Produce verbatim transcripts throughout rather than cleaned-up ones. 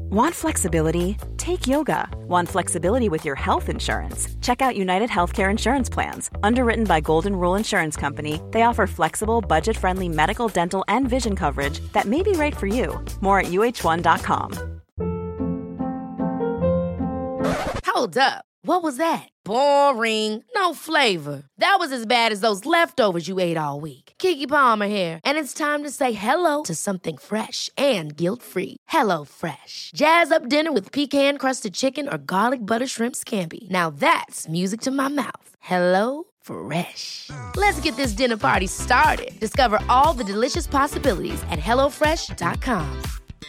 Want flexibility? Take yoga. Want flexibility with your health insurance? Check out United Healthcare Insurance Plans. Underwritten by Golden Rule Insurance Company, they offer flexible, budget-friendly medical, dental, and vision coverage that may be right for you. More at U H one dot com. Hold up. What was that? Boring. No flavor. That was as bad as those leftovers you ate all week. Keke Palmer here, and it's time to say hello to something fresh and guilt-free. Hello Fresh. Jazz up dinner with pecan-crusted chicken or garlic butter shrimp scampi. Now that's music to my mouth. Hello Fresh. Let's get this dinner party started. Discover all the delicious possibilities at hello fresh dot com.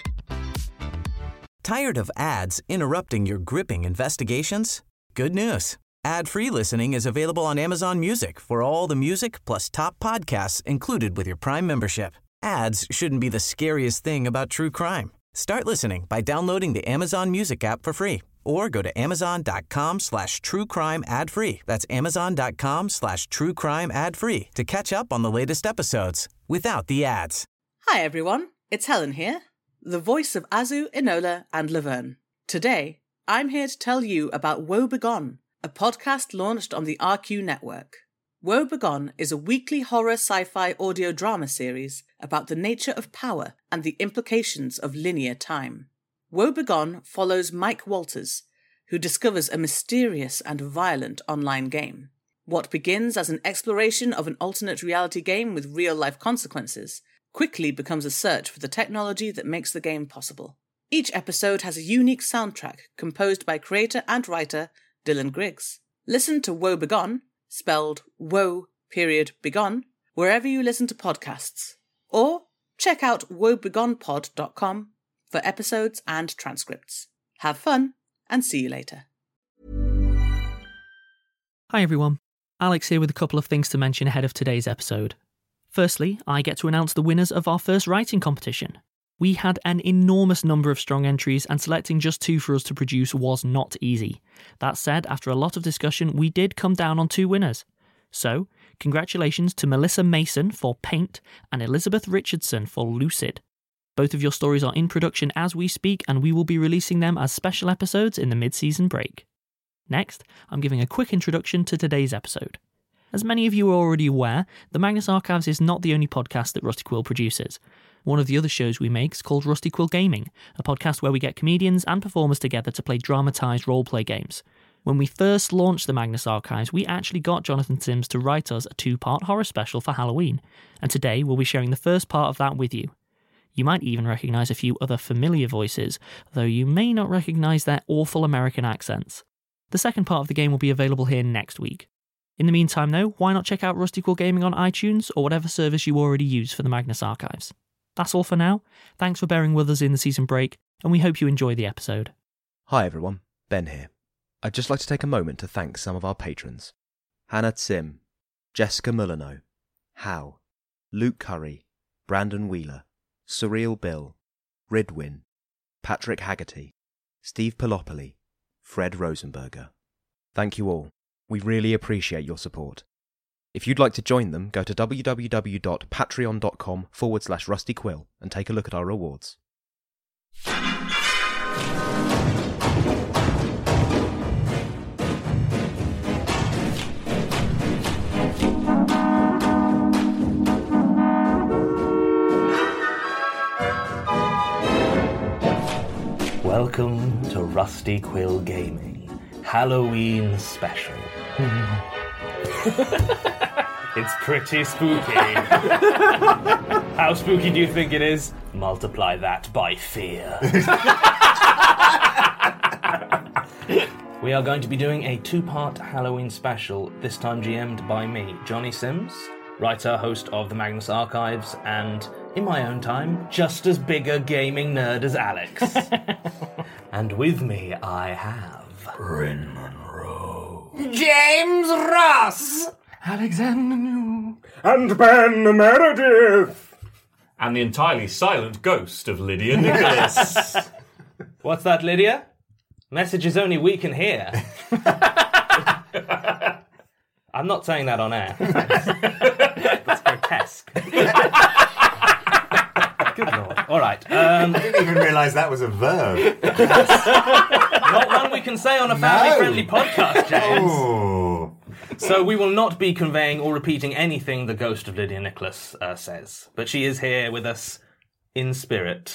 Tired of ads interrupting your gripping investigations? Good news. Ad-free listening is available on Amazon Music for all the music plus top podcasts included with your Prime membership. Ads shouldn't be the scariest thing about true crime. Start listening by downloading the Amazon Music app for free or go to amazon.com slash true crime ad free. That's amazon.com slash true crime ad free to catch up on the latest episodes without the ads. Hi everyone, it's Helen here, the voice of Azu, Enola and Laverne. Today, I'm here to tell you about Woe Begone, a podcast launched on the R Q network. Woe Begone is a weekly horror sci-fi audio drama series about the nature of power and the implications of linear time. Woe Begone follows Mike Walters, who discovers a mysterious and violent online game. What begins as an exploration of an alternate reality game with real-life consequences quickly becomes a search for the technology that makes the game possible. Each episode has a unique soundtrack composed by creator and writer Dylan Griggs. Listen to Woe Begone, spelled Woe period Begone, wherever you listen to podcasts. Or check out woe begone pod dot com for episodes and transcripts. Have fun, and see you later. Hi everyone, Alex here with a couple of things to mention ahead of today's episode. Firstly, I get to announce the winners of our first writing competition. We had an enormous number of strong entries, and selecting just two for us to produce was not easy. That said, after a lot of discussion, we did come down on two winners. So, congratulations to Melissa Mason for Paint and Elizabeth Richardson for Lucid. Both of your stories are in production as we speak, and we will be releasing them as special episodes in the mid-season break. Next, I'm giving a quick introduction to today's episode. As many of you are already aware, the Magnus Archives is not the only podcast that Rusty Quill produces. One of the other shows we make is called Rusty Quill Gaming, a podcast where we get comedians and performers together to play dramatised roleplay games. When we first launched the Magnus Archives, we actually got Jonathan Sims to write us a two-part horror special for Halloween, and today we'll be sharing the first part of that with you. You might even recognise a few other familiar voices, though you may not recognise their awful American accents. The second part of the game will be available here next week. In the meantime though, why not check out Rusty Quill Gaming on iTunes or whatever service you already use for the Magnus Archives. That's all for now. Thanks for bearing with us in the season break, and we hope you enjoy the episode. Hi everyone, Ben here. I'd just like to take a moment to thank some of our patrons. Hannah Sim, Jessica Mullineau, Hal, Luke Curry, Brandon Wheeler, Surreal Bill, Ridwin, Patrick Haggerty, Steve Pelopoli, Fred Rosenberger. Thank you all. We really appreciate your support. If you'd like to join them, go to www.patreon.com forward slash rustyquill and take a look at our rewards. Welcome to Rusty Quill Gaming, Halloween special. It's pretty spooky. How spooky do you think it is? Multiply that by fear. We are going to be doing a two-part Halloween special, this time G M'd by me, Johnny Sims, writer, host of the Magnus Archives, and, in my own time, just as big a gaming nerd as Alex. And with me I have... Bryn Monroe. James Ross! Alexander New. And Ben Meredith! And the entirely silent ghost of Lydia Nicholas. What's that, Lydia? Messages only we can hear. I'm not saying that on air. That's grotesque. Good lord. All right. Um, I didn't even realise that was a verb. not one we can say on a family-friendly No. podcast, James. Oh. So we will not be conveying or repeating anything the ghost of Lydia Nicholas uh, says. But she is here with us in spirit.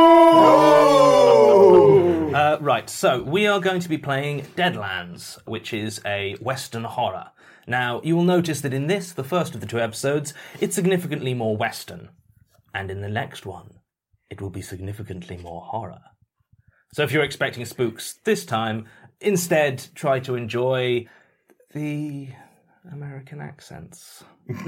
Uh, right, so we are going to be playing Deadlands, which is a Western horror. Now, you will notice that in this, the first of the two episodes, it's significantly more Western. And in the next one, it will be significantly more horror. So if you're expecting spooks this time, instead try to enjoy the American accents.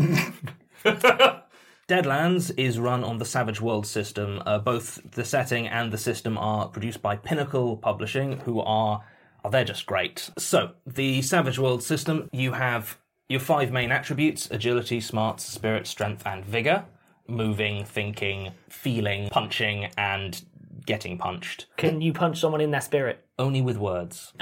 Deadlands is run on the Savage Worlds system. Uh, both the setting and the system are produced by Pinnacle Publishing, who are, oh, they're just great. So, the Savage Worlds system, you have your five main attributes: agility, smarts, spirit, strength, and vigor. Moving, thinking, feeling, punching, and getting punched. Can you punch someone in their spirit? Only with words.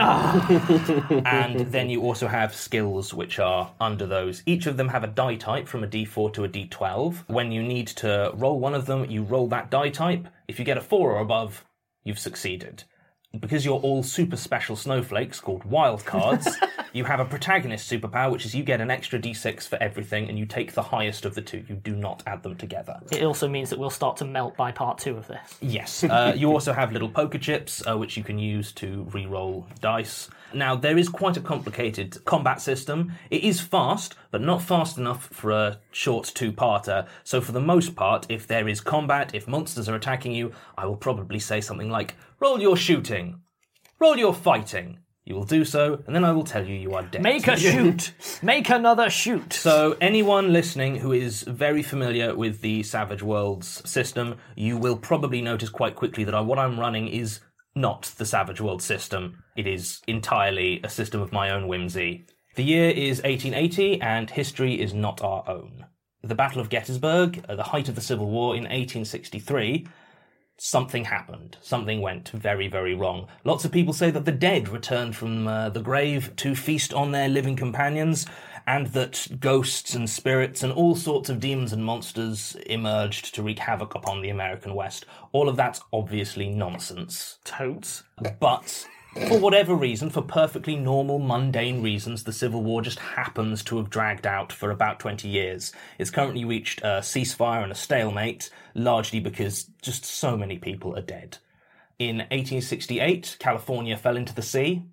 And then you also have skills which are under those. Each of them have a die type from a D four to a D twelve. When you need to roll one of them, you roll that die type. If you get a four or above, you've succeeded. Because you're all super special snowflakes called wildcards, you have a protagonist superpower, which is you get an extra D six for everything, and you take the highest of the two. You do not add them together. It also means that we'll start to melt by part two of this. Yes. Uh, you also have little poker chips, uh, which you can use to re-roll dice. Now, there is quite a complicated combat system. It is fast, but not fast enough for a short two-parter. So for the most part, if there is combat, if monsters are attacking you, I will probably say something like, roll your shooting, roll your fighting. You will do so, and then I will tell you you are dead. Make a shoot! Make another shoot! So anyone listening who is very familiar with the Savage Worlds system, you will probably notice quite quickly that I, what I'm running is not the Savage Worlds system. It is entirely a system of my own whimsy. The year is eighteen eighty, and history is not our own. The Battle of Gettysburg, at the height of the Civil War in eighteen sixty-three, something happened. Something went very, very wrong. Lots of people say that the dead returned from uh, the grave to feast on their living companions, and that ghosts and spirits and all sorts of demons and monsters emerged to wreak havoc upon the American West. All of that's obviously nonsense. Totes. But for whatever reason, for perfectly normal, mundane reasons, the Civil War just happens to have dragged out for about twenty years. It's currently reached a ceasefire and a stalemate, largely because just so many people are dead. In eighteen sixty-eight, California fell into the sea.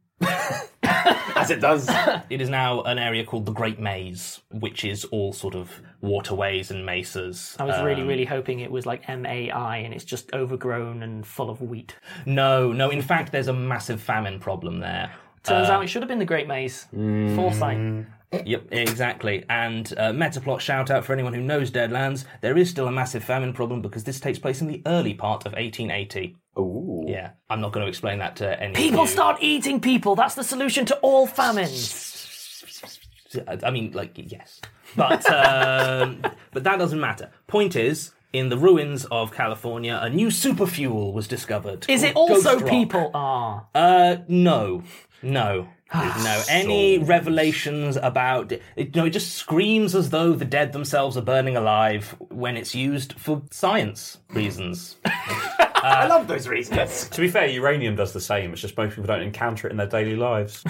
As it does. It is now an area called the Great Maze, which is all sort of waterways and mesas. I was really, Um, really hoping it was like M A I and it's just overgrown and full of wheat. No, no, in fact, there's a massive famine problem there. Turns Uh, out it should have been the Great Maze. Foresight. Yep, exactly. And uh, Metaplot shout out for anyone who knows Deadlands, there is still a massive famine problem because this takes place in the early part of eighteen eighty. Ooh. Yeah, I'm not going to explain that to any People of you. start eating people. That's the solution to all famines. I mean, like, yes. But, um, but that doesn't matter. Point is, in the ruins of California, a new super fuel was discovered. Is it called also Ghost Rock. people? Ah. Uh, no. No. No. Any revelations about it? it- No, it just screams as though the dead themselves are burning alive when it's used for science reasons. I love those reasons. To be fair, uranium does the same. It's just most people don't encounter it in their daily lives.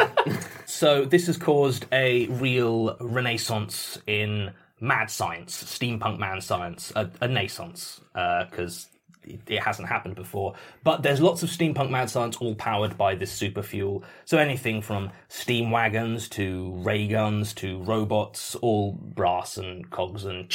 So this has caused a real renaissance in mad science, steampunk mad science, a, a naissance, because it, it hasn't happened before. But there's lots of steampunk mad science all powered by this super fuel. So anything from steam wagons to ray guns to robots, all brass and cogs and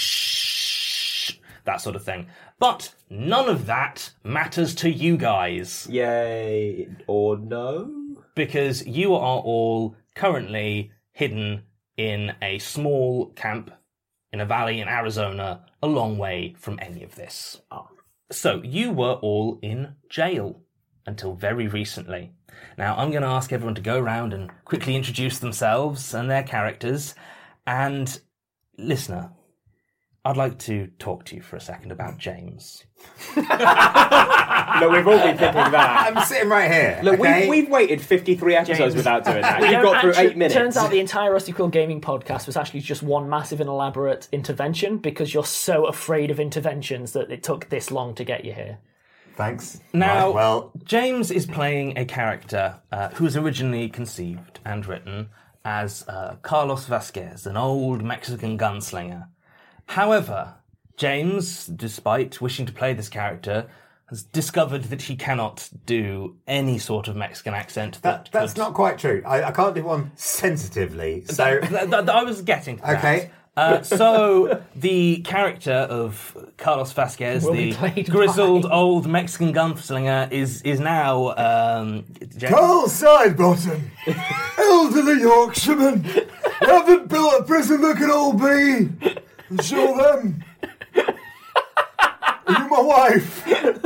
that sort of thing. But none of that matters to you guys. Yay. Or no? Because you are all currently hidden in a small camp in a valley in Arizona, a long way from any of this. Oh. So you were all in jail until very recently. Now I'm going to ask everyone to go around and quickly introduce themselves and their characters. And listener, I'd like to talk to you for a second about James. No, we've all been thinking that. I'm sitting right here. Look, okay? we've, we've waited fifty-three episodes James. without doing that. We You've don't got through actually- eight minutes. Turns out the entire Rusty Quill Gaming podcast was actually just one massive and elaborate intervention because you're so afraid of interventions that it took this long to get you here. Thanks. Now, Right, well, James is playing a character uh, who was originally conceived and written as uh, Carlos Vasquez, an old Mexican gunslinger. However, James, despite wishing to play this character, has discovered that he cannot do any sort of Mexican accent. That, that, that's could... not quite true. I, I can't do one sensitively. So Th- th- th- I was getting to that. Okay. Uh, so the character of Carlos Vasquez, Will be the played grizzled by- old Mexican gunslinger, is is now um, James- Carl Sidebottom, elderly Yorkshireman, haven't built a prison that can all be, and show them. Are you my wife?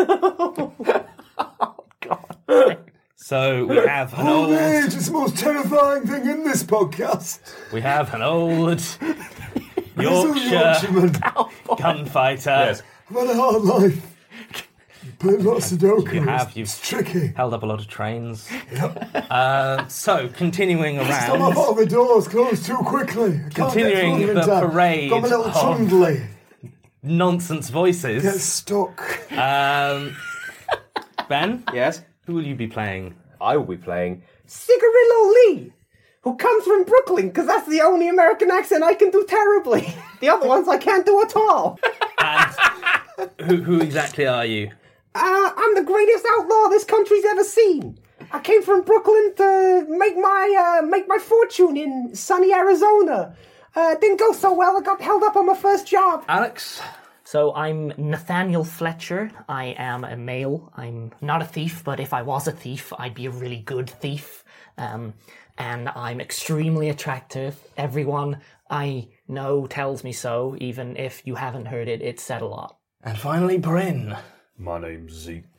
So we have an Old old, age is the most terrifying thing in this podcast. we have an old Grizzled Yorkshire Yorkshireman. gunfighter. Yes. I've had a hard life. Played lots of Sudoku. You have, you've It's tricky. held up a lot of trains. Uh, so continuing Stop my around, bottom doors closed too quickly. I can't Continuing get through them in the time. parade Got my little of- trundly. nonsense Get voices. stuck. Um, Ben, Yes? who will you be playing? I will be playing Cigarillo Lee, who comes from Brooklyn, because that's the only American accent I can do terribly. The other ones I can't do at all. And who, who exactly are you? Uh, I'm the greatest outlaw this country's ever seen. I came from Brooklyn to make my uh, make my fortune in sunny Arizona. Uh, didn't go so well. I got held up on my first job. Alex? So I'm Nathaniel Fletcher. I am a male. I'm not a thief, but if I was a thief, I'd be a really good thief. Um, and I'm extremely attractive. Everyone I know tells me so, even if you haven't heard it, it's said a lot. And finally, Bryn. My name's Zeke.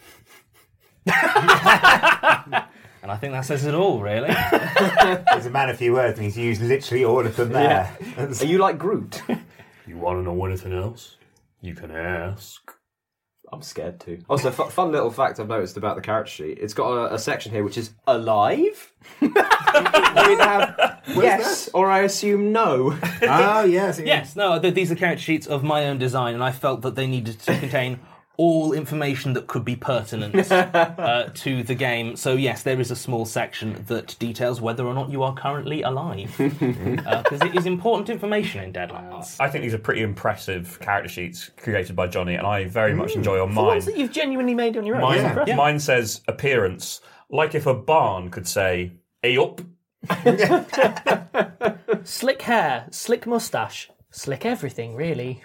And I think that says it all, really. he's a man of few words, and he's used literally all of them there. Are you like Groot? You want to know anything else? You can ask. I'm scared too. Also, f- fun little fact I've noticed about the character sheet. It's got a, a section here which is alive. We'd have yes, or I assume no. Oh, yes. Yes, no, th- these are character sheets of my own design, and I felt that they needed to contain all information that could be pertinent uh, to the game. So yes, there is a small section that details whether or not you are currently alive, because uh, it is important information in Deadlands. I think these are pretty impressive character sheets created by Johnny, and I very much enjoy on The mine. ones that you've genuinely made on your own. Mine, That's impressive. mine says appearance, like if a barn could say, "Hey up." Slick hair, slick moustache, slick everything, really.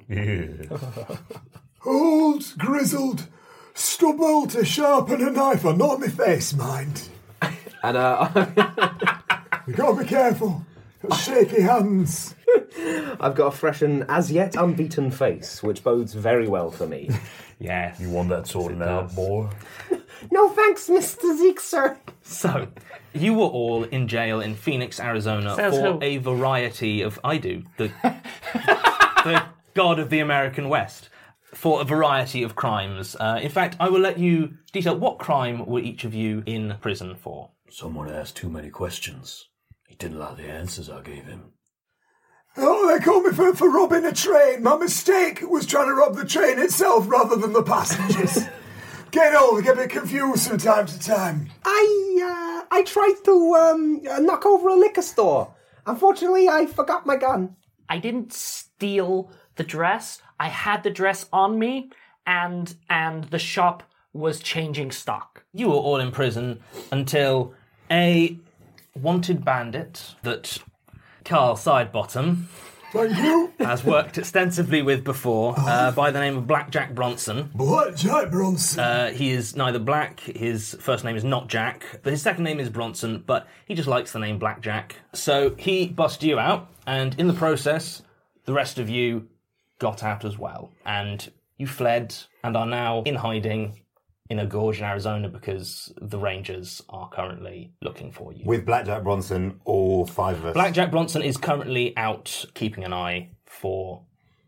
Old, grizzled, stubble to sharpen a knife on, not my face, mind. And uh, You gotta be careful. Got shaky hands. I've got a fresh and as yet unbeaten face, which bodes very well for me. Yes. You want that sorted out, boy? No thanks, Mister Zeke, sir. So, you were all in jail in Phoenix, Arizona Says for who? a variety of... I do. The, the god of the American West. For a variety of crimes. Uh, in fact, I will let you detail what crime were each of you in prison for. Someone asked too many questions. He didn't like the answers I gave him. Oh, they called me for, for robbing a train. My mistake was trying to rob the train itself rather than the passengers. Get old, I get a bit confused from time to time. I uh, I tried to um, uh, knock over a liquor store. Unfortunately, I forgot my gun. I didn't steal the dress. I had the dress on me, and and the shop was changing stock. You were all in prison until a wanted bandit that Carl Sidebottom Thank you. has worked extensively with before, uh, by the name of Blackjack Bronson. Blackjack Bronson. Uh, he is neither black, his first name is not Jack, but his second name is Bronson, but he just likes the name Blackjack. So he busted you out, and in the process, the rest of you got out as well. And you fled and are now in hiding in a gorge in Arizona because the Rangers are currently looking for you. With Blackjack Bronson, all five of us. Blackjack Bronson is currently out keeping an eye for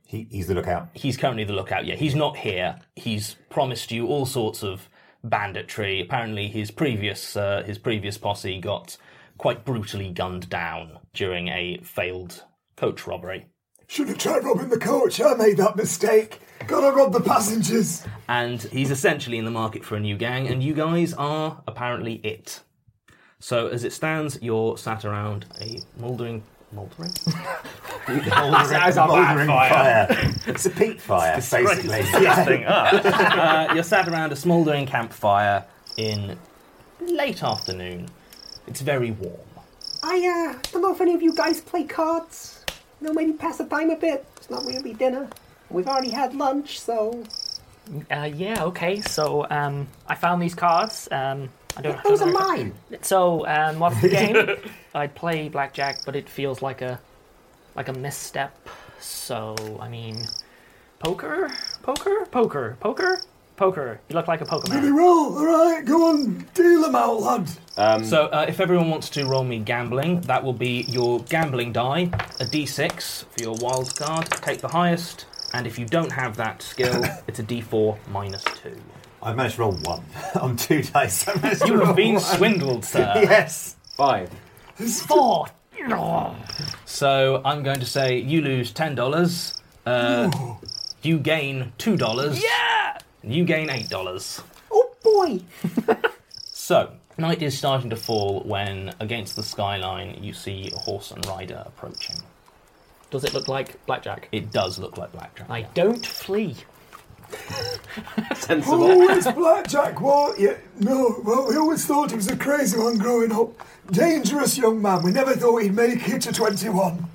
He, he's the lookout. He's currently the lookout, yeah. He's not here. He's promised you all sorts of banditry. Apparently his previous uh, his previous posse got quite brutally gunned down during a failed coach robbery. Should have tried robbing the coach. I made that mistake. Gotta rob the passengers. And he's essentially in the market for a new gang, and you guys are apparently it. So as it stands, you're sat around a mouldering... Mouldering? It's a mouldering fire. It's a peat fire, It's basically. disgusting. uh, you're sat around a smouldering campfire in late afternoon. It's very warm. I uh, don't know if any of you guys play cards. You know, maybe pass the time a bit. It's not really dinner. We've already had lunch, so... Uh, yeah, okay, so um, I found these cards. Um, I don't Those don't are know- mine. So, um, what's the game? I'd play blackjack, but it feels like a like a misstep. So, I mean, poker, poker, poker, poker, poker. You look like a poker Really man. well. All right, go on, deal them out, lad. Um, So uh, if everyone wants to roll me gambling, that will be your gambling die, a d six for your wild card. Take the highest, and if you don't have that skill, it's a d four minus two. I've managed to roll one on two dice. I managed to You roll have been one. swindled, sir. Yes. Five. Four. So I'm going to say you lose ten dollars. Uh, you gain two dollars. Yeah. You gain eight dollars. Oh boy! So night is starting to fall when, against the skyline, you see a horse and rider approaching. Does it look like blackjack? It does look like blackjack. I don't flee. Sensible. Oh, it's blackjack. What? Yeah, no. Well, we always thought he was a crazy one growing up. Dangerous young man. We never thought he'd make it to twenty-one.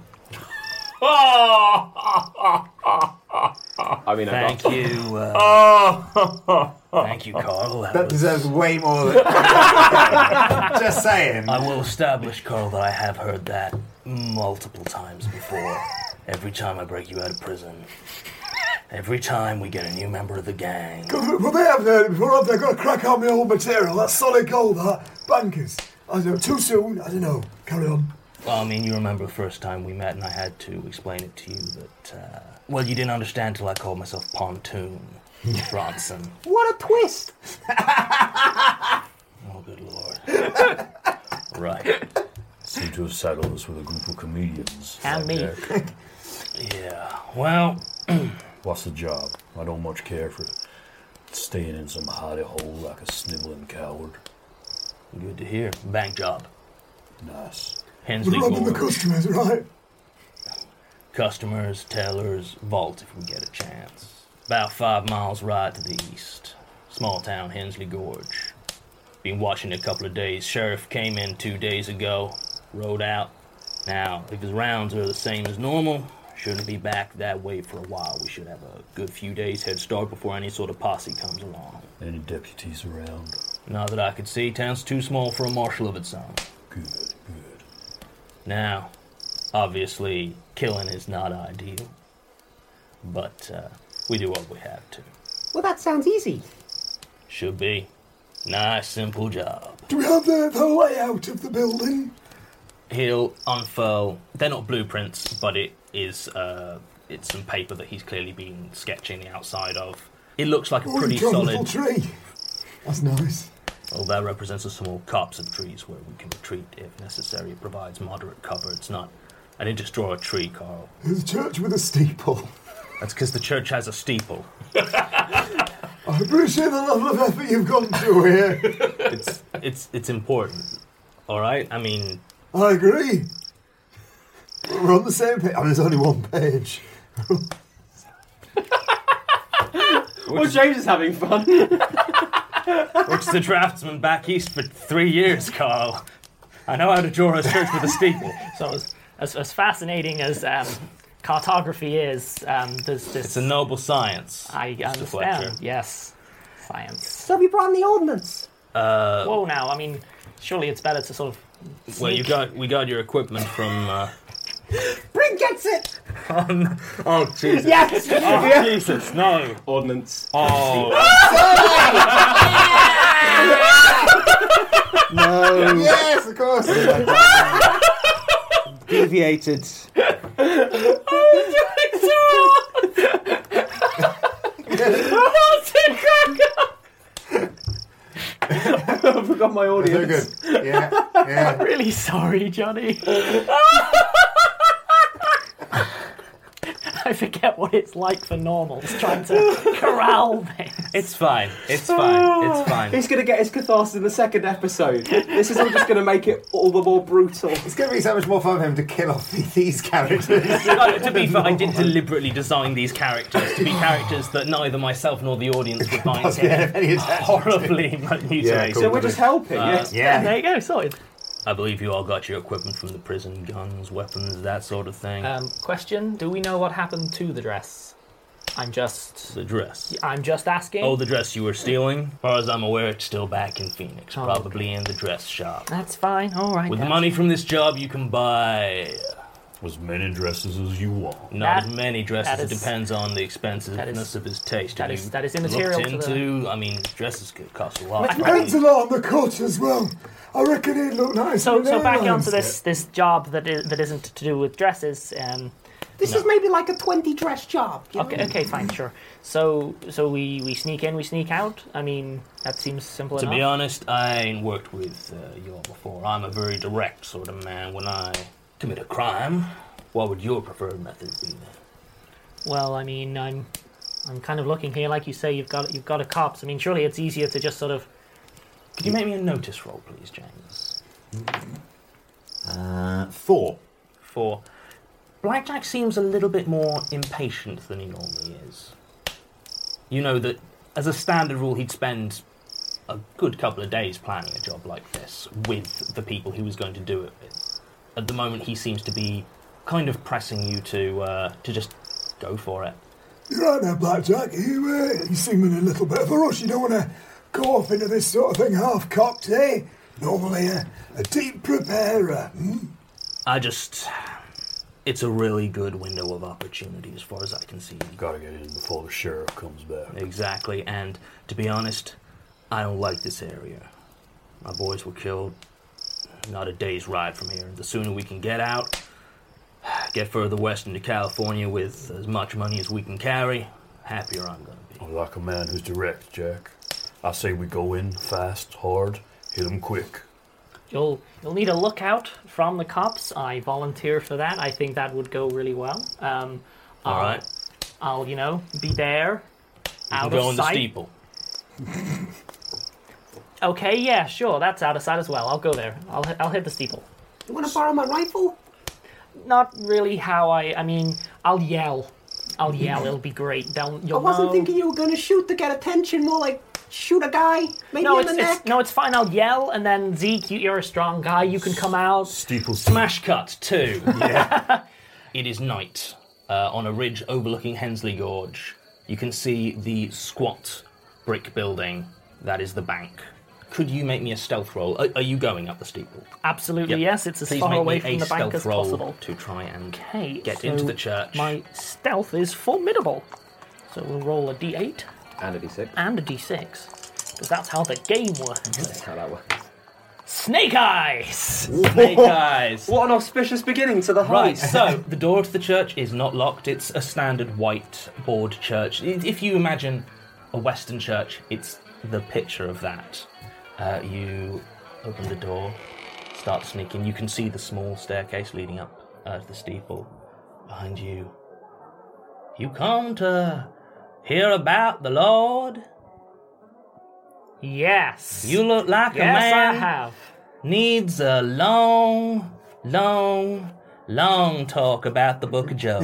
I mean, I Thank got... you. Uh, thank you, Carl. That That was- deserves way more than... Just saying. I will establish, Carl, that I have heard that multiple times before. Every time I break you out of prison. Every time we get a new member of the gang. Well, they haven't heard it before, have they? Got to crack out my old material. That's solid gold, that. Bankers. I don't know. Too soon? I don't know. Carry on. Well, I mean, you remember the first time we met and I had to explain it to you that, uh, well, you didn't understand till I called myself Pontoon Bronson. What a twist! Oh, good lord. Right. Seem to have saddled us with a group of comedians. And me. That. Yeah, well... What's the job? I don't much care for it. Staying in some hidey hole like a sniveling coward. Good to hear. Bank job. Nice. Hensley We're robbing the Gorge. customers, right? Customers, tellers, vault if we get a chance. About five miles right to the east. Small town, Hensley Gorge. Been watching it a couple of days. Sheriff came in two days ago. Rode out. Now, if his rounds are the same as normal, shouldn't be back that way for a while. We should have a good few days head start before any sort of posse comes along. Any deputies around? Not that I could see. Town's too small for a marshal of its own. Good, good. Now, obviously, killing is not ideal. But uh, we do what we have to. Well, that sounds easy. Should be. Nice, simple job. Do we have the, the layout of the building? He'll unfurl. They're not blueprints, but it is. Uh, it's some paper that he's clearly been sketching the outside of. It looks like a Oh, pretty you've got a solid. little tree. That's nice. Well, that represents a small copse of trees where we can retreat if necessary. It provides moderate cover. It's not. I didn't just draw a tree, Carl. There's a church with a steeple. That's because the church has a steeple. I appreciate the level of effort you've gone to here. It's it's it's important. All right. I mean, I agree. We're on the same page. I mean, there's only one page. Well, James is having fun. which the draftsman back east for three years, Carl. I know how to draw a church with a steeple. So as, as, as fascinating as um, cartography is, um, there's this... It's a noble science. I Mister Fletcher. understand, yes. Science. So have you brought in the ordnance? Uh, Whoa, now, I mean, surely it's better to sort of... well, you sneak- got we got your equipment from. Uh, Bryn gets it! oh, no. Oh, Jesus! Yes! Oh, Jesus! No! Ordnance. Oh! No. Yes, of course. Deviated. I forgot my audience. Very good. Yeah, yeah. I'm really sorry, Johnny. I forget what it's like for normals trying to corral things. It's fine. It's fine. It's fine. He's going to get his catharsis in the second episode. This is all just going to make it all the more brutal. It's going to be so much more fun for him to kill off these characters. No, to be fair, I did deliberately design these characters to be characters that neither myself nor the audience would find horribly mutilated. Yeah, cool. So we're just helping, Uh, yes. Yeah, there you go, sorted. I believe you all got your equipment from the prison, guns, weapons, that sort of thing. Um, question, do we know what happened to the dress? I'm just... The dress? I'm just asking. Oh, the dress you were stealing? As far as I'm aware, it's still back in Phoenix, Oh, probably in the dress shop. That's fine, alright. With the money from this job, you can buy... As many dresses as you want. Not That- as many dresses. that It is- depends on the expensiveness that is- of his taste. that Have is- you that is immaterial looked to the- into, I mean, dresses could cost a lot. Depends a lot on the cut as well. I reckon he'd look nice. So, with so back airlines. onto this this job that is, that isn't to do with dresses. Um, This no. is maybe like a twenty dress job. You Okay, know? okay, fine, sure. So, so we, we sneak in, we sneak out. I mean, that seems simple To enough. be honest, I ain't worked with uh, you all before. I'm a very direct sort of man. When I commit a crime, what would your preferred method be then? Well, I mean, I'm I'm kind of looking here, like you say, you've got you've got a cops. I mean, surely it's easier to just sort of. Could you make me a notice roll, please, James? Uh, four. Four. Blackjack seems a little bit more impatient than he normally is. You know that, as a standard rule, he'd spend a good couple of days planning a job like this with the people he was going to do it with. At the moment, he seems to be kind of pressing you to uh, to just go for it. You're right there, Blackjack. You, uh, you seem in a little bit of a rush. You don't want to go off into this sort of thing half-cocked, eh? Normally a, a deep preparer. Hmm? I just... It's a really good window of opportunity as far as I can see. Gotta get in before the sheriff comes back. Exactly, and to be honest, I don't like this area. My boys were killed not a day's ride from here. The sooner we can get out, get further west into California with as much money as we can carry, happier I'm going to be. I like a man who's direct, Jack. I say we go in fast, hard, hit 'em quick. You'll you'll need a lookout from the cops. I volunteer for that. I think that would go really well. Um, All I'll, right. I'll you know be there, You out can of go in the sight. steeple. Okay, yeah, sure. That's out of sight as well. I'll go there. I'll hit- I'll hit the steeple. You want to borrow my rifle? Not really how I. I mean, I'll yell. I'll yell. It'll be great. They'll. You'll I wasn't know. thinking you were going to shoot to get attention, more like shoot a guy, maybe No, in it's, the it's neck. no, it's fine. I'll yell, and then Zeke, you, you're a strong guy. You can come out. Steeple. Smash cut two. Yeah. It is night. Uh, on a ridge overlooking Hensley Gorge, you can see the squat brick building that is the bank. Could you make me a stealth roll? Are, are you going up the steeple? Absolutely, Yep. yes. It's as Please far make away me from a the bank stealth as roll possible. to try and Okay, get so into the church. My stealth is formidable. So we'll roll a d eight. And a d six. And a d six. Because that's how the game works. That's how that works. Snake Eyes! Snake Eyes! What an auspicious beginning to the Right, heist. so the door to the church is not locked. It's a standard white board church. I- If you imagine a Western church, it's the picture of that. Uh, you open the door, start sneaking. You can see the small staircase leading up uh, to the steeple behind you. You come to hear about the Lord? Yes. You look like yes, a man I have. needs a long, long, long talk about the Book of Job.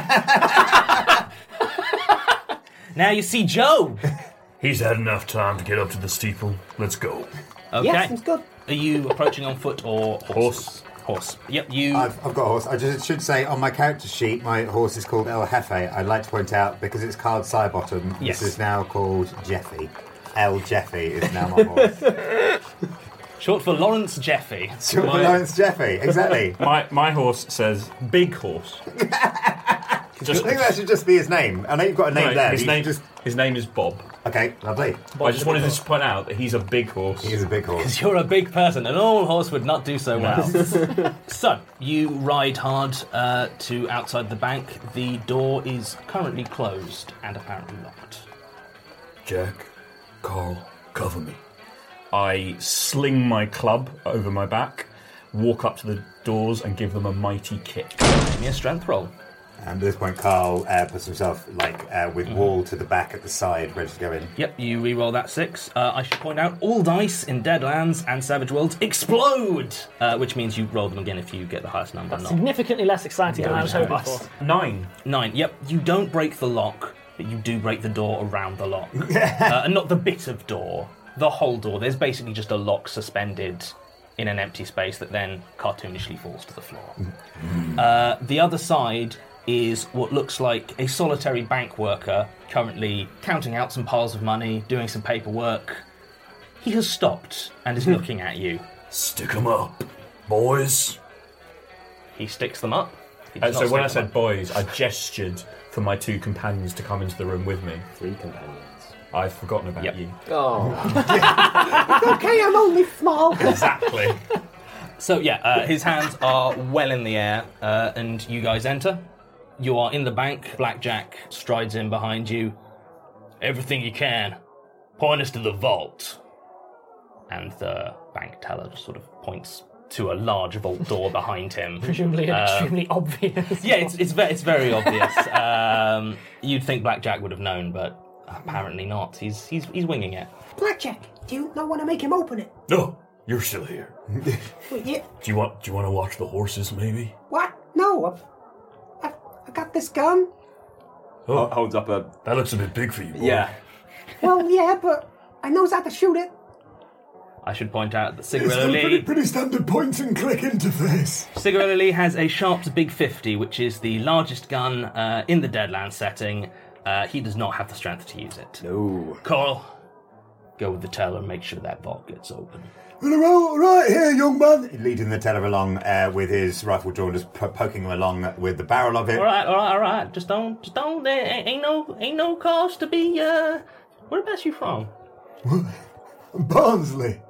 Now you see Job. He's had enough time to get up to the steeple. Let's go. Okay. Yes, seems good. Are you approaching on foot or horse? Horse. Yep, you... I've, I've got a horse. I just should say on my character sheet, my horse is called El Jefe. I'd like to point out, because it's called Sidebottom, Yes. this is now called Jeffy. El Jeffy is now my horse. Short for Lawrence Jeffy. Short for Lawrence Jeffy, exactly. My my horse says big horse. Just, I think that should just be his name. I know you've got a name No, there. His You name, just... his name is Bob. Okay, lovely. I just wanted to point out that he's a big horse. He's a big horse. Because you're a big person, an old horse would not do so well. So, you ride hard uh, to outside the bank. The door is currently closed and apparently locked. Jack, Carl, cover me. I sling my club over my back, walk up to the doors and give them a mighty kick. Give me a strength roll. And at this point, Carl uh, puts himself like uh, with Mhm. wall to the back at the side, ready to go in. Yep, you re-roll that six. Uh, I should point out, all dice in Deadlands and Savage Worlds explode, uh, which means you roll them again if you get the highest number. That's not. significantly less exciting than I was hoping for. Nine. Nine, yep. You don't break the lock, but you do break the door around the lock. uh, and not the bit of door, the whole door. There's basically just a lock suspended in an empty space that then cartoonishly falls to the floor. Uh, the other side is what looks like a solitary bank worker currently counting out some piles of money, doing some paperwork. He has stopped and is looking at you. Stick 'em up, boys. He sticks them up. He Uh, does so not when I stick them said boys, I gestured for my two companions to come into the room with me. Three companions. I've forgotten about Yep. you. Oh. It's okay, I'm only small. Exactly. So yeah, uh, his hands are well in the air, uh, and you guys enter. You are in the bank. Blackjack strides in behind you. Everything you can. Point us to the vault. And the bank teller just sort of points to a large vault door behind him. Presumably Uh, extremely obvious. Yeah, it's it's, ve- it's very obvious. Um, you'd think Blackjack would have known, but apparently not. He's he's he's winging it. Blackjack, do you not want to make him open it? No, you're still here. Wait, yeah. Do you want? Do you want to watch the horses? Maybe. What? No, I've, I've, I got this gun. Oh, holds up a. That looks a bit big for you, boy. Yeah. Well, yeah, but I knows how to shoot it. I should point out that It's got Cigarella a pretty, Lee, pretty standard point and click interface. Cigarella Lee has a Sharps Big fifty, which is the largest gun uh, in the Deadlands setting. Uh, he does not have the strength to use it. No. Carl, go with the teller and make sure that vault gets open. Well, right here, young man. Leading the teller along uh, with his rifle drawn, just po- poking him along with the barrel of it. All right, all right, all right. Just don't, just don't. There ain't, ain't no, ain't no cause to be. Uh, whereabouts you from? Barnsley.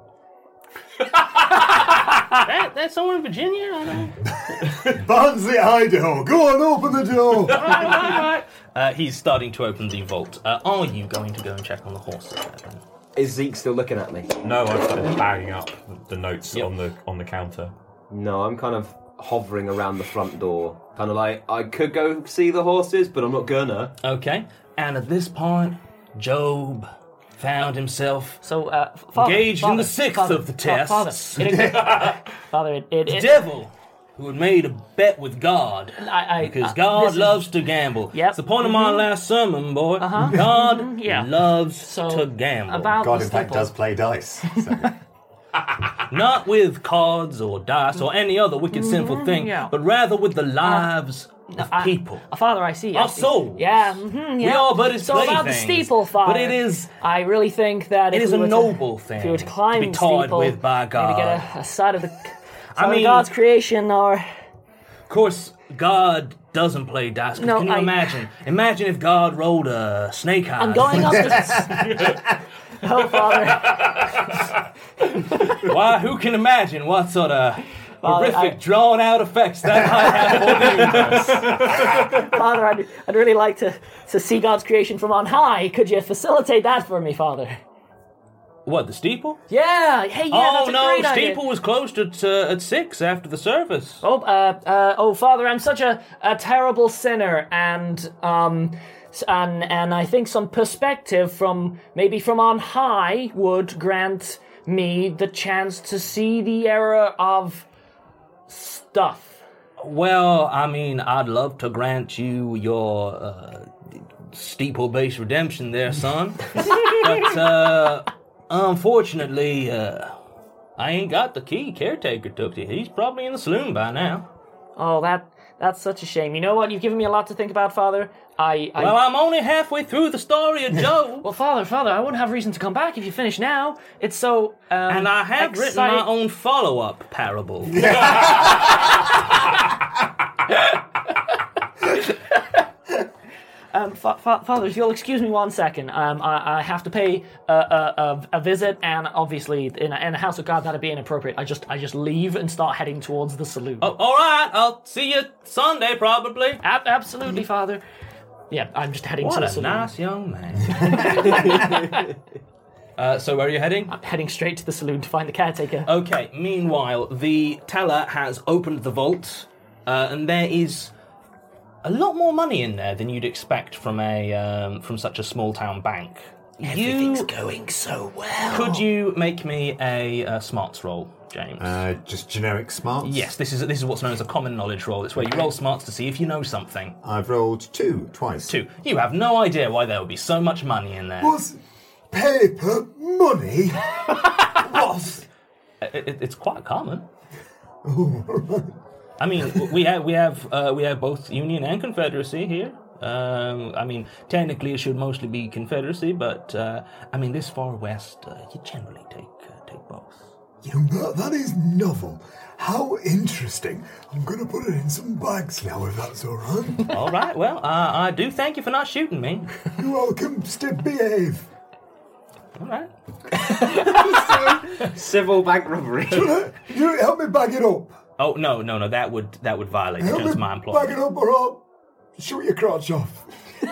that, that's somewhere in Virginia. I don't. Barnsley, Idaho. Go on, open the door. all right, all right, all right. Uh, he's starting to open the vault. Uh, are you going to go and check on the horses there, then? Is Zeke still looking at me? No, I've started bagging up the notes Yep. on the on the counter. No, I'm kind of hovering around the front door. Kind of like, I could go see the horses, but I'm not gonna. Okay. And at this point, Job found himself So, uh, f- father, engaged father, in the sixth father, of the fa- tests. Father, it, father, it, it, The it, devil who had made a bet with God. I, I, Because uh, God this is- loves to gamble. Yep. It's the point of my Mhm. last sermon, boy. Uh-huh. God Mhm, yeah. loves So, to gamble. about God, the in fact, steeple. does play dice. So. Not with cards or dice or any other wicked sinful thing, yeah. but rather with the lives of I- people. Uh, father, I see. I Our see. souls. Yeah, mm-hmm, yeah. We are but his So about the playthings. steeple, father. But it is I really think that it if is we a were to- noble if thing we were to to climb be the toyed steeple, with by maybe God. get a, a side of the, side I of mean- God's creation, or Of course, God doesn't play dice. 'Cause No, can you I- imagine? Imagine if God rolled a snake eye. I'm going up the. Oh, father. Why? Who can imagine what sort of Father, horrific, I- drawn-out effects that might have on the universe? Father, I'd, I'd really like to, to see God's creation from on high. Could you facilitate that for me, Father? What, the steeple? Yeah, hey, yeah, oh that's a no, great idea. steeple was closed at uh, at six after the service. Oh, uh, uh, oh, Father, I'm such a, a terrible sinner, and um, s- and and I think some perspective from maybe from on high would grant me the chance to see the error of stuff. Well, I mean, I'd love to grant you your uh, steeple-based redemption there, son. But uh, unfortunately, uh, I ain't got the key. Caretaker took it. He's probably in the saloon by now. Oh, that that's such a shame. You know what? You've given me a lot to think about, Father. I, I Well, I'm only halfway through the story of Job. Well, Father, Father, I wouldn't have reason to come back if you finish now. It's so um, And I have written exciting. my own follow-up parable. Um, fa- fa- Father, if you'll excuse me one second, um, I, I have to pay a, a, a, a visit, and obviously in a, in a house of God that'd be inappropriate. I just I just leave and start heading towards the saloon. Oh, all right, I'll see you Sunday probably. A- absolutely, Father. Yeah, I'm just heading What to the a saloon. nice young man. Uh, so where are you heading? I'm heading straight to the saloon to find the caretaker. Okay, meanwhile, the teller has opened the vault, uh, and there is a lot more money in there than you'd expect from a um, from such a small town bank. Everything's you, going so well. Could you make me a, a smarts roll, James? Uh, just generic smarts? Yes, this is this is what's known as a common knowledge roll. It's where you roll smarts to see if you know something. I've rolled two, twice. Two. You have no idea why there would be so much money in there. Was paper money? What? It, it, it's quite common. I mean, we have we have uh, we have both Union and Confederacy here. Um, I mean, technically it should mostly be Confederacy, but uh, I mean, this far west, uh, you generally take uh, take both. You know, that, that is novel. How interesting. I'm going to put it in some bags now, if that's all right. All right. Well, uh, I do thank you for not shooting me. You're welcome. Stay behave. All right. Civil bank robbery. You, you help me bag it up. Oh no, no, no! That would that would violate the Help terms me of my bag employment. it up, or I'll shoot your crotch off.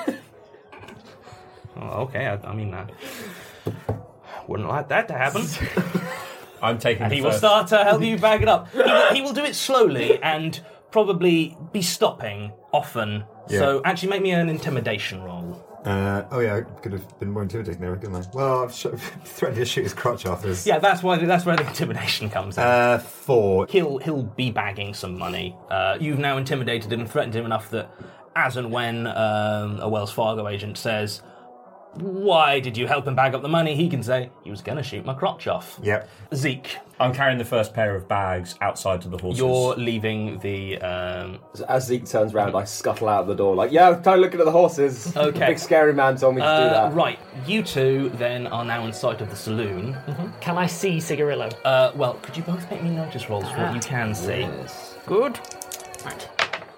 Oh, okay, I, I mean, I wouldn't like that to happen. I'm taking. And the he will first. start to help you bag it up. He will, he will do it slowly and probably be stopping often. Yeah. So actually, make me an intimidation roll. Uh, oh yeah, I could have been more intimidating there, couldn't I? Well, I've sh- threatened to shoot his crotch off. As... Yeah, that's why that's where the intimidation comes in. Uh, four. He'll he'll be bagging some money. Uh, you've now intimidated him and threatened him enough that, as and when um, a Wells Fargo agent says, "Why did you help him bag up the money?" he can say, "He was going to shoot my crotch off." Yep. Zeke, I'm carrying the first pair of bags outside to the horses. you're leaving the. Um, So as Zeke turns round, I scuttle out the door like, yeah, time looking at the horses. Okay. Big scary man told me to do uh, that. right, you two then are now in sight of the saloon. Can I see Cigarillo? Uh, well, could you both make me notice rolls for what you can see? Yes. Good. Right.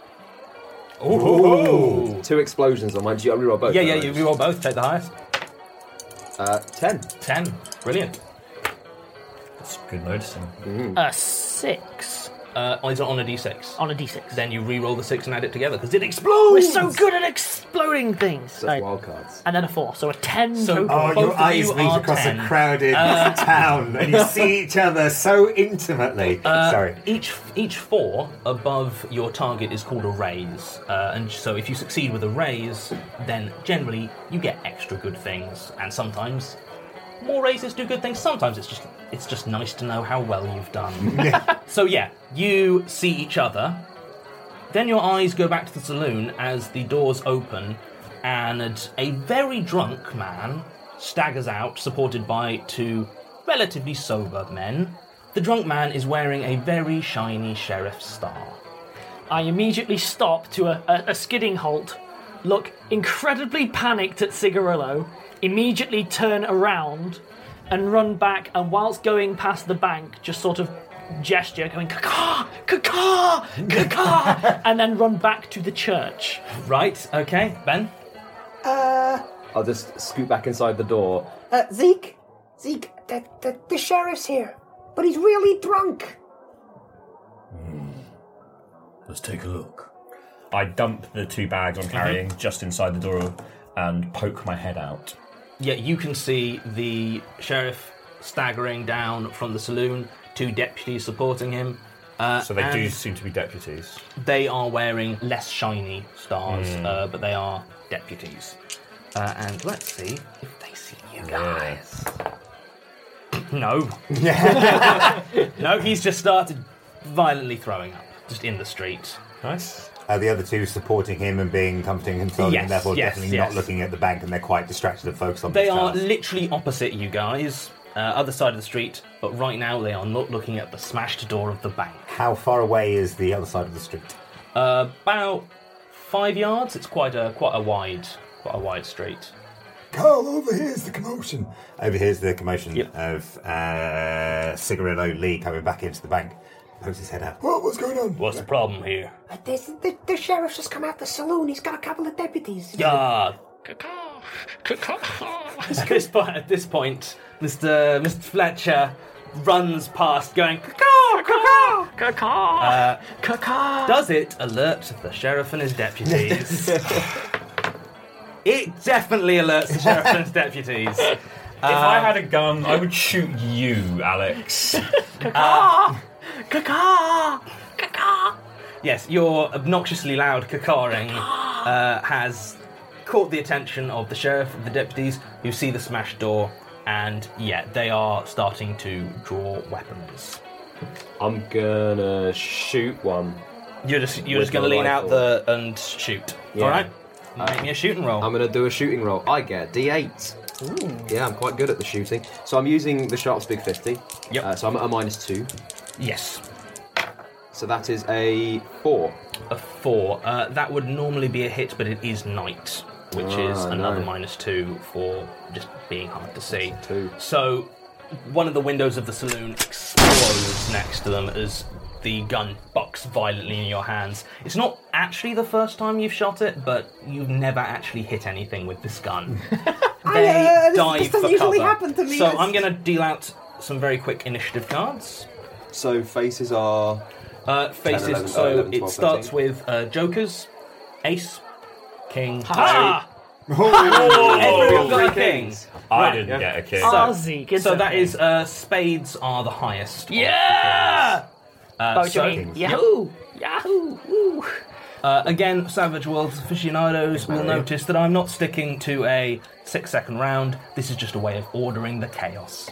Ooh. Two explosions on mine. Do you reroll both? Yeah, yeah, don't you I? roll both. Take the highest. Uh, ten. Ten. Brilliant. That's good noticing. Mm. A six. Uh, is it on a d six? On a d six. Then you re-roll the six and add it together because it explodes. We're so good at exploding things. That's Right. wild cards. And then a four, so a ten So- total. Oh, Both your of eyes you meet are across ten. a crowded Uh, town, and you see each other so intimately. Uh, Sorry. Each each four above your target is called a raise, uh, and so if you succeed with a raise, then generally you get extra good things, and sometimes more raises do good things. Sometimes it's just it's just nice to know how well you've done. So yeah, you see each other. Then your eyes go back to the saloon as the doors open, and a very drunk man staggers out, supported by two relatively sober men. The drunk man is wearing a very shiny sheriff's star. I immediately stop to a, a, a skidding halt, look incredibly panicked at Cigarillo, immediately turn around and run back, and whilst going past the bank, just sort of gesture, going caca, caca, caca, and then run back to the church. Right, okay, Ben? Uh, I'll just scoot back inside the door. uh, Zeke? Zeke, the, the, the sheriff's here, but he's really drunk. Let's take a look. I dump the two bags I'm carrying Mm-hmm. just inside the door and poke my head out. Yeah, you can see the sheriff staggering down from the saloon, two deputies supporting him. Uh, So they do and seem to be deputies. They are wearing less shiny stars, Mm. uh, but they are deputies. Uh, and let's see if they see you guys. No. No, he's just started violently throwing up, just in the street. Nice. Are the other two supporting him and being comforting and consoling, Yes, and therefore yes, definitely yes. not looking at the bank, and they're quite distracted and focused on They this are task? literally opposite you guys, uh, other side of the street, but right now they are not looking at the smashed door of the bank. How far away is the other side of the street? Uh, about five yards. It's quite a quite a wide, quite a wide street. Carl, over here's the commotion. Over here's the commotion Yep. of uh, Cigarillo Lee coming back into the bank. Pokes his head out. What was going on? What's the problem here? Uh, there's, the, the sheriff's just come out the saloon. He's got a couple of deputies. Yeah. At this point, at this point, Mister Mister Fletcher runs past, going caw caw caw caw. Uh, Caca. Does it alert the sheriff and his deputies? It definitely alerts the sheriff and his deputies. If I had a gun, I would shoot you, Alex. Caca! Caca! Caca! Yes, your obnoxiously loud cacaring uh, has caught the attention of the sheriff and the deputies, who see the smashed door, and yeah, they are starting to draw weapons. I'm gonna shoot one. You're just you're With just gonna my lean out rifle. the and shoot. Yeah. All right, make me a shooting roll. I'm gonna do a shooting roll. I get a D eight. Ooh. Yeah, I'm quite good at the shooting. So I'm using the Sharps Big fifty. Yep. Uh, so I'm at a minus two. Yes. So that is a four. A four. Uh, that would normally be a hit, but it is night, which is Ah, another no. minus two for just being hard to see. Two. So one of the windows of the saloon explodes next to them as the gun bucks violently in your hands. It's not actually the first time you've shot it, but you've never actually hit anything with this gun. I, They uh, this- dive this for doesn't usually cover. happen to me. So It's- I'm going to deal out some very quick initiative cards. So faces are... Uh, faces, eleven, so oh, eleven, it twelve, starts thirteen. with uh, jokers, ace, king, Ha! Oh, everyone got a Three king. kings. I Right, didn't yeah. get a king. So, Ozzy gets so a that king. is uh, spades are the highest. of Yeah! kings. Uh, Oh, so, Johnny. Yahoo! Yahoo! Woo! uh, again, Savage Worlds aficionados will notice that I'm not sticking to a six-second round. This is just a way of ordering the chaos.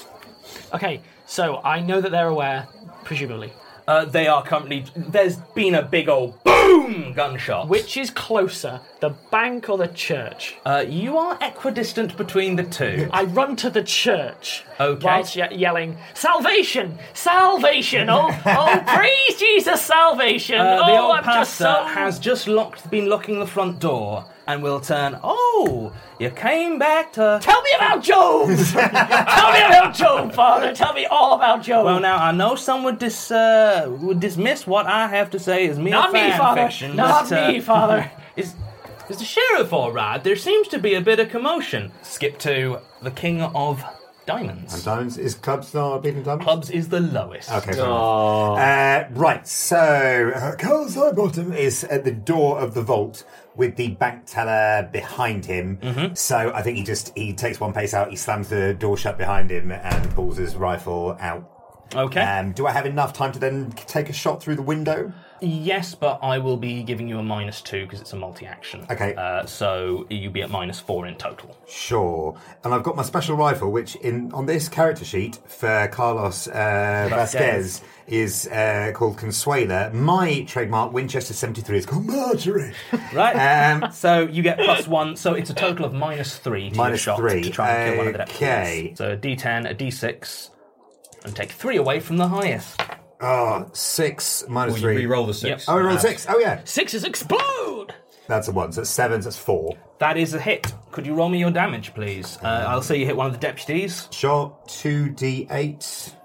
Okay, so I know that they're aware, presumably. Uh, they are currently. There's been a big old boom gunshot. Which is closer, the bank or the church? Uh, you are equidistant between the two. I run to the church. Okay. Whilst ye- yelling, "Salvation! Salvation! Oh, oh, praise Jesus! Salvation! Uh, oh, the old I'm just pastor so." has just locked, been locking the front door, and will turn. Oh, you came back to. Tell me about Job! Tell me about Job, Father! Tell me all about Job! Well, now I know some would dis uh, would dismiss what I have to say as mere Not me, fan Father! fiction. Not but, uh, me, Father! Is is the sheriff all right? There seems to be a bit of commotion. Skip to the king of diamonds. And diamonds is clubs not beating diamonds? Clubs is the lowest. Okay, fair enough. Uh, right, so uh, Carl Sidebottom is at the door of the vault with the bank teller behind him. Mm-hmm. So I think he just he takes one pace out, he slams the door shut behind him, and pulls his rifle out. Okay. Um, do I have enough time to then take a shot through the window? Yes, but I will be giving you a minus two because it's a multi-action. Okay. Uh, so you'll be at minus four in total. Sure. And I've got my special rifle, which in on this character sheet for Carlos uh, Vasquez is uh, called Consuela. My trademark Winchester seventy-three is called Marjorie. Right. Um, so you get plus one, so it's a total of minus three to Minus your shot three. to try and kill one of the deputies. Okay. So a D ten, a D six, and take three away from the highest. Oh, six minus Well, you three. re-roll the six. Oh, we roll six. Oh, yeah. Sixes explode! That's a one. So that's seven. So that's four. That is a hit. Could you roll me your damage, please? Uh, I'll say you hit one of the deputies. Sure. Two D eight.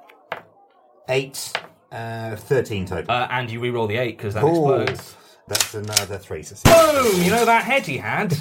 Eight. Uh, thirteen total. Uh, and you re-roll the eight because that Ooh. explodes. That's another three. So six. Boom! You know that head he had?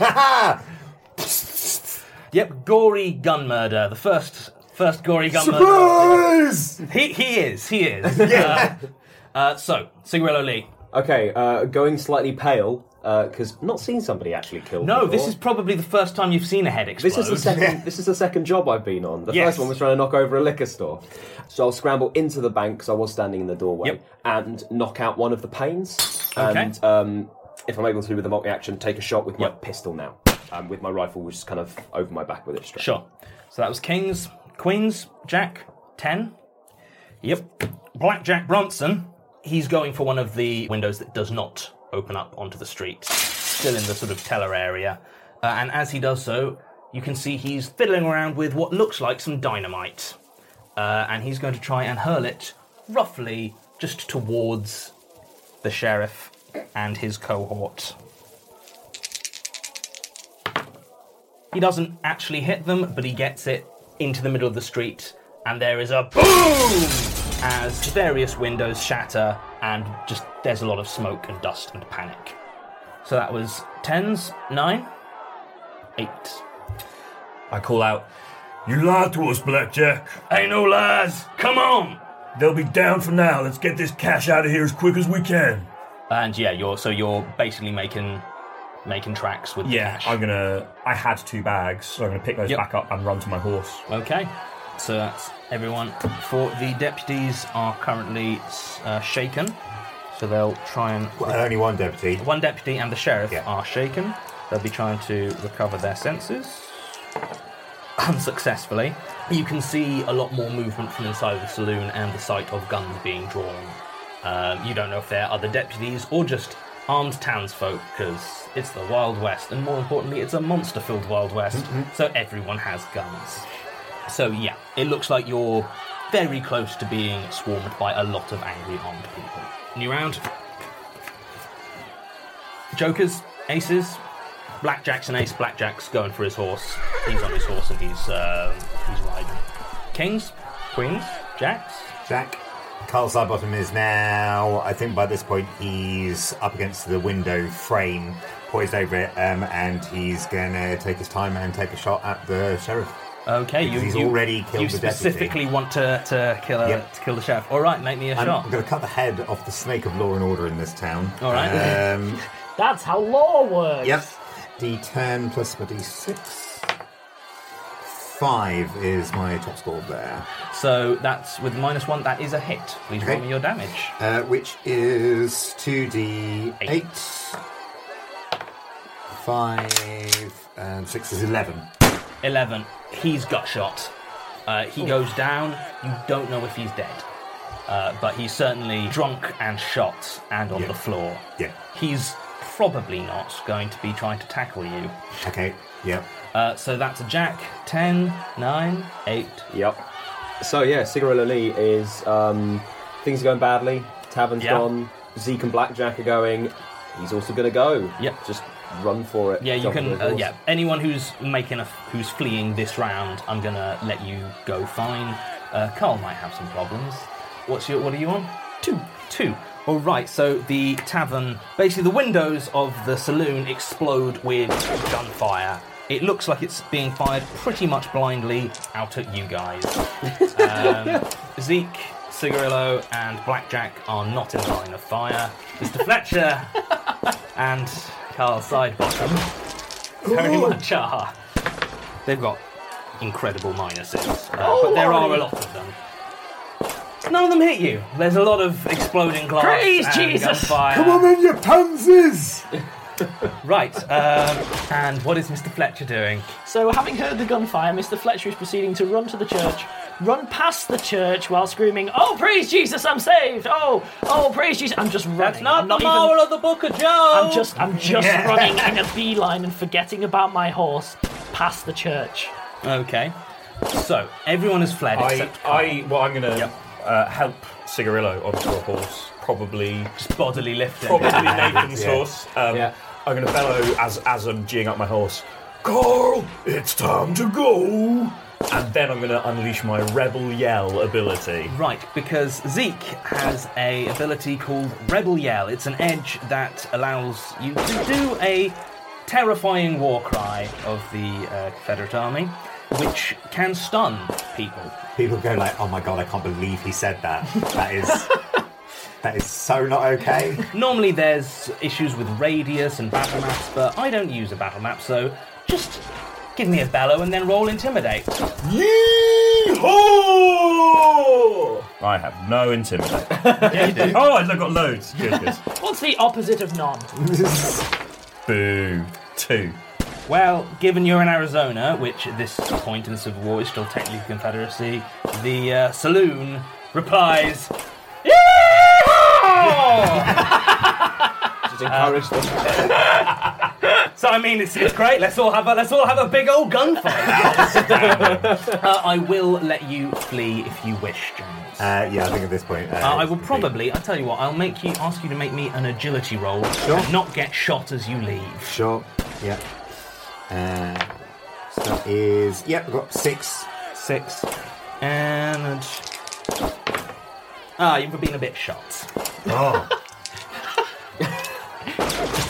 Yep, gory gun murder. The first first gory gun murder. Surprise! He, he is, he is. uh, uh, so, Cigarillo Lee. Okay, uh, going slightly pale, because uh, not seen somebody actually killed No, before. this is probably the first time you've seen a head explode. This is the second. This is the second job I've been on. The Yes. first one was trying to knock over a liquor store. So I'll scramble into the bank because I was standing in the doorway Yep. and knock out one of the panes. Okay. And um, if I'm able to with the multi-action, take a shot with my Yep. pistol now, um, with my rifle, which is kind of over my back with it straight. Sure. So that was Kings, Queens, Jack, ten. Yep. Blackjack Bronson, he's going for one of the windows that does not open up onto the street, still in the sort of teller area. Uh, and as he does so, you can see he's fiddling around with what looks like some dynamite. Uh, and he's going to try and hurl it roughly just towards the sheriff and his cohort. He doesn't actually hit them, but he gets it into the middle of the street, and there is a boom as various windows shatter, and just there's a lot of smoke and dust and panic. So that was tens, nine, eight. I call out, "You lied to us, Blackjack." Ain't no lies. Come on. They'll be down for now. Let's get this cash out of here as quick as we can. And yeah, you're so you're basically making making tracks with Yeah, the cash. I'm gonna. I had two bags, so I'm gonna pick those Yep. back up and run to my horse. Okay, so that's everyone. For the deputies are currently uh, shaken, so they'll try and. Well, only one deputy. One deputy and the sheriff Yeah. are shaken. They'll be trying to recover their senses. Unsuccessfully. You can see a lot more movement from inside the saloon and the sight of guns being drawn. Um, you don't know if they're other deputies or just armed townsfolk, because it's the Wild West, and more importantly, it's a monster-filled Wild West, so everyone has guns. So yeah, it looks like you're very close to being swarmed by a lot of angry armed people. New round. Jokers, aces, Blackjack's an ace. Blackjack's going for his horse. He's on his horse and he's um, he's riding. Kings, queens, jacks. Jack. Carl Sidebottom is now, I think by this point, he's up against the window frame, poised over it, um, and he's going to take his time and take a shot at the sheriff. Okay, Because you, he's you, already killed you the deputy. specifically want to, to, kill a, Yep. to kill the sheriff. All right, make me a I'm shot. going to cut the head off the snake of law and order in this town. All right. Um, That's how law works. Yep. D ten plus my D six. Five is my top score there. So that's with minus one. That is a hit. Please Okay. roll me your damage. Uh, which is two D eight. Five and six is eleven. Eleven. He's gut shot. Uh, he goes down. You don't know if he's dead, uh, but he's certainly drunk and shot and on Yeah. the floor. Yeah. He's probably not going to be trying to tackle you. Okay. Yep. Uh, so that's a jack. Ten, nine, eight. Yep. So yeah, Cigarillo Lee is um, things are going badly. Tavern's Yeah. gone. Zeke and Blackjack are going. He's also going to go. Yep. Just run for it. Yeah, you Jump on can. the Uh, horse. yeah, anyone who's making a, who's fleeing this round, I'm gonna let you go fine. Uh, Carl might have some problems. What's your? What are you on? Two. Two. All right. So the tavern, basically, the windows of the saloon explode with gunfire. It looks like it's being fired pretty much blindly out at you guys. um, Zeke, Cigarillo, and Blackjack are not in line of fire. Mister Fletcher and Carl Sidebottom very much are. They've got incredible minuses, uh, but there are a lot of them. None of them hit you. There's a lot of exploding glass Praise and Jesus. gunfire. Come on in, you pansies! Right, um, and what is Mister Fletcher doing? So, having heard the gunfire, Mister Fletcher is proceeding to run to the church, run past the church while screaming, "Oh, praise Jesus, I'm saved! Oh, oh, praise Jesus!" I'm just running. That's not I'm the even- moral of the Book of Job! I'm just, I'm just Yeah. running in a beeline and forgetting about my horse past the church. Okay, so everyone has fled I, except Carl. I, well, I'm gonna uh, help Cigarillo onto a horse. Probably, just bodily lifting. Probably Nathan's Yeah. horse. Um, Yeah. I'm gonna bellow as as I'm geeing up my horse. Carl, it's time to go. And then I'm gonna unleash my rebel yell ability. Right, because Zeke has a ability called Rebel Yell. It's an edge that allows you to do a terrifying war cry of the uh, Confederate Army, which can stun people. People go like, "Oh my god, I can't believe he said that." That is that is so not okay. Normally there's issues with radius and battle maps, but I don't use a battle map, so just give me a bellow and then roll Intimidate. Yee-haw! I have no intimidate. Yeah, you do. Oh, I've got loads. Good, good. What's the opposite of none? Boo. Two. Well, given you're in Arizona, which at this point in the Civil War is still technically Confederacy, the uh, saloon replies, Just encourage them. So I mean, it's, it's great. Let's all have a let's all have a big old gunfight. uh, I will let you flee if you wish, James. Uh, yeah, I think at this point. Uh, Uh, I will probably. I'll tell you what. I'll make you ask you to make me an agility roll. Sure. And not get shot as you leave. Sure. Yeah. Uh, so that is. Yep, I've got six. Six. And ah, you've been a bit shot. Oh. Just a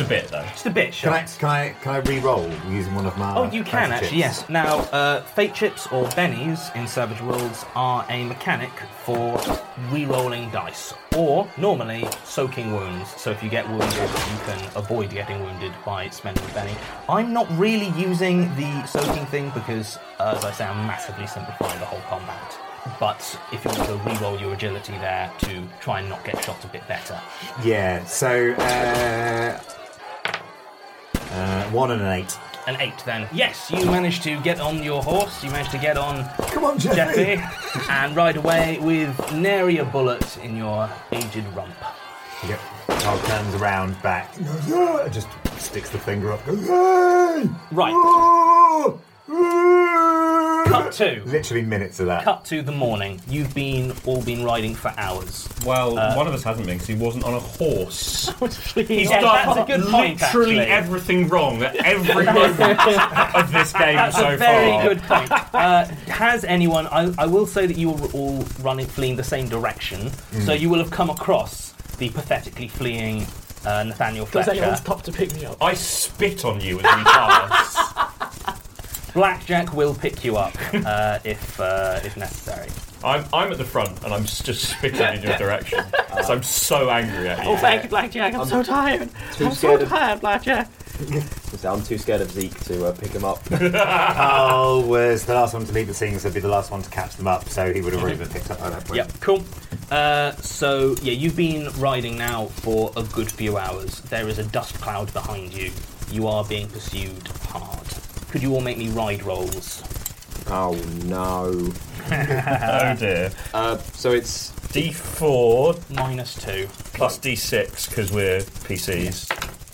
bit, though. Just a bit, Can I, shot. can I can I re-roll using one of my? Oh, you can fancy actually, chips? yes. Now, uh, fate chips or bennies in Savage Worlds are a mechanic for re-rolling dice, or normally soaking wounds. So if you get wounded, you can avoid getting wounded by spending a benny. I'm not really using the soaking thing because, uh, as I say, I'm massively simplifying the whole combat. But if you want to re-roll your agility there to try and not get shot a bit better. Yeah. So uh, uh, one and an eight. An eight, then. Yes, you managed to get on your horse. You managed to get on. Come on, Jeffy. Jeffy, and ride away with nary a bullet in your aged rump. Yep. Carl turns around back. He goes, "Ah," and just sticks the finger up. Goes, "Hey!" Right. Oh! Cut to. Literally minutes of that. Cut to the morning. You've been all been riding for hours. Well, Uh, one of us hasn't been because he wasn't on a horse. He's done that's a good point, literally actually. everything wrong at every moment of this game That's so a very far. good point. Uh, has anyone? I, I will say that you were all running, fleeing the same direction, Mm. so you will have come across the pathetically fleeing uh, Nathaniel Does Fletcher. anyone stop to pick me up? I spit on you as we pass. Blackjack will pick you up uh, if uh, if necessary. I'm I'm at the front and I'm s- just spitting in your direction. So I'm so angry at you. Oh, thank you, Blackjack. I'm, I'm so tired. too I'm so scared of- tired, Blackjack. I'm too scared of Zeke to uh, pick him up. Carl was the last one to leave the scene, so he'd be the last one to catch them up, so he would have already been picked up by that point. Yep, cool. Uh, so, yeah, you've been riding now for a good few hours. There is a dust cloud behind you. You are being pursued hard. Could you all make me ride rolls? Oh no. Oh dear. Uh, so it's D four minus two plus D six because we're P Cs.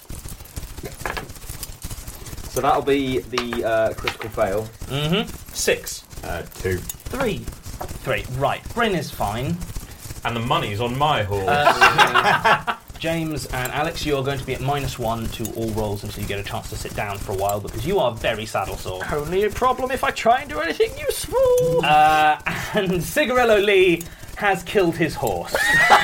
So that'll be the uh, critical fail. Mm-hmm. Six. Uh, two. Three. Three. Right. Bryn is fine. And the money's on my horse. Uh, James and Alex, you are going to be at minus one to all rolls until you get a chance to sit down for a while because you are very saddle sore. Only a problem if I try and do anything useful. Uh, and Cigarillo Lee has killed his horse.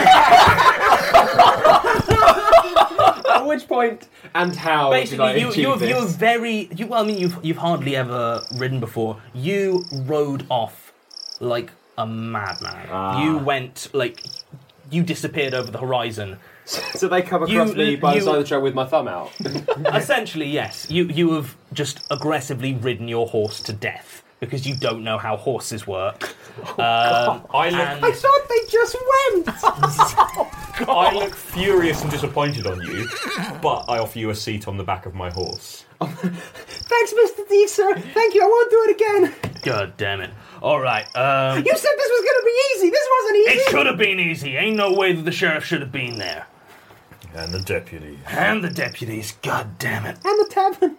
At which point and how did I Basically, you, achieve you're, this? you're very. You, well, I mean, you've you've hardly ever ridden before. You rode off like a madman. Ah. You went like you disappeared over the horizon. So they come across You- me by you- the side of the track with my thumb out. Essentially, yes. You you have just aggressively ridden your horse to death because you don't know how horses work. Um, I look, and- I thought they just went. I look furious and disappointed on you, but I offer you a seat on the back of my horse. Thanks, Mister D, sir. Thank you. I won't do it again. God damn it! All right. Um, You said this was going to be easy. This wasn't easy. it should have been easy. Ain't no way that the sheriff should have been there. And the deputy. And the deputies. God damn it. And the tavern.